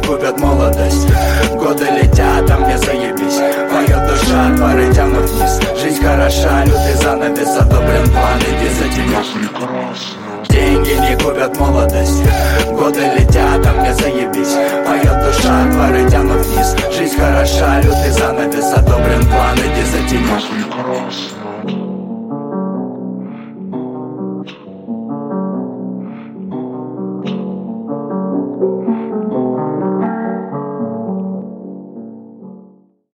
купят молодость. Годы летят, а мне заебись. Поет душа, пары тянут вниз. Жизнь хороша, лютый занавес одобрен план, иди за тебя. Деньги не купят молодость. Годы летят, а мне заебись. Поет душа, пары тянут вниз. Жизнь хороша, лютый занавес одобрен план, иди за тебя.